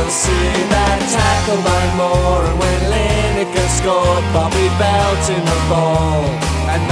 see that tackle by Moore, and when Lineker scored, Bobby Belt in the ball. And